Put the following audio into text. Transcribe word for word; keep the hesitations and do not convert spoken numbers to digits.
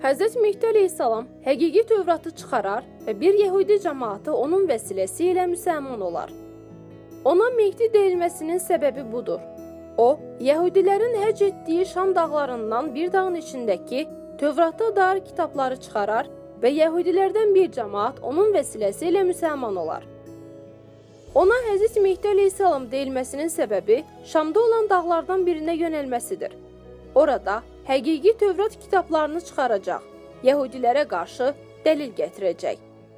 Həzrət Mehdi əleyhissalam həqiqi Tövratı çıxarar və bir Yəhudi cəmaatı onun vəsiləsi ilə müsəlman olar. Ona Mehdi deyilməsinin səbəbi budur. O, Yəhudilərin həc etdiyi Şam dağlarından bir dağın içindəki Tövrata dair kitabları çıxarar və Yəhudilərdən bir cəmaat onun vəsiləsi ilə müsəlman olar. Ona Həzrət Mehdi əleyhissalam deyilməsinin səbəbi Şamda olan dağlardan birinə yönəlməsidir. Orada həqiqi Tövrat kitablarını çıxaracaq, Yəhudilərə qarşı dəlil gətirəcək.